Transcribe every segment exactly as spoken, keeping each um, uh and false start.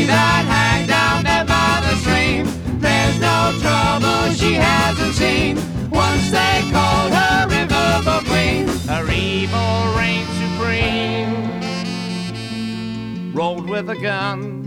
that hang down there by the stream. There's no trouble she hasn't seen. Once they called her Riverboat Queen. Her evil reign supreme. Rolled with a gun,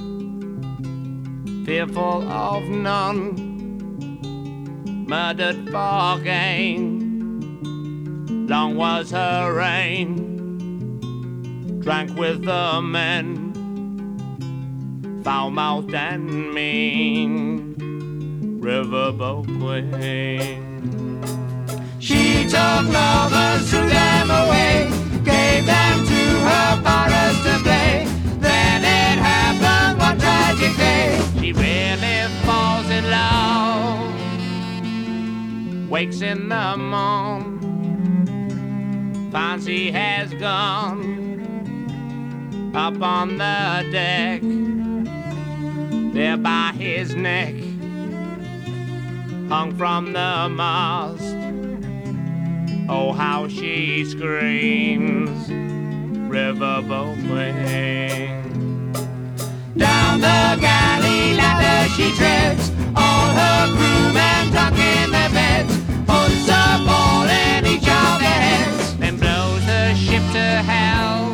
fearful of none, murdered for gain. Long was her reign, drank with the men, foul-mouthed and mean, Riverboat Queen. She took lovers, threw them away, gave them to her pirates to play. Then it happened one tragic day. She really falls in love, wakes in the morn, finds he has gone up on the deck, there by his neck, hung from the mast. Oh, how she screams, Riverboat Queen. Down the galley ladder she treads, all her crewmen tuck in their beds, puts a ball in each of their heads, then blows the ship to hell,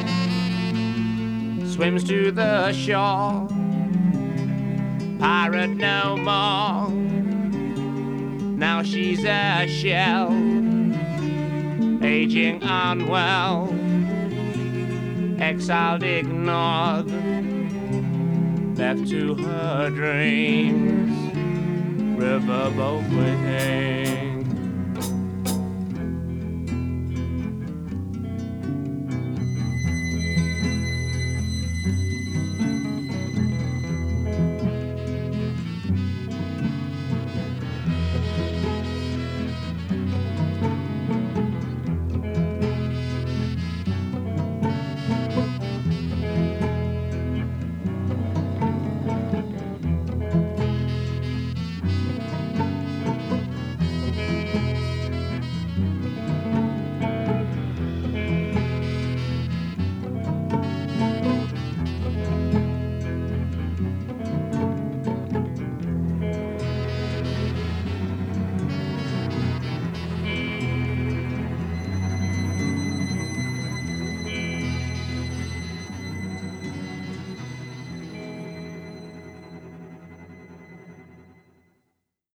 swims to the shore, pirate no more, now she's a shell, aging unwell, exiled, ignored, left to her dreams, Riverboat Queen.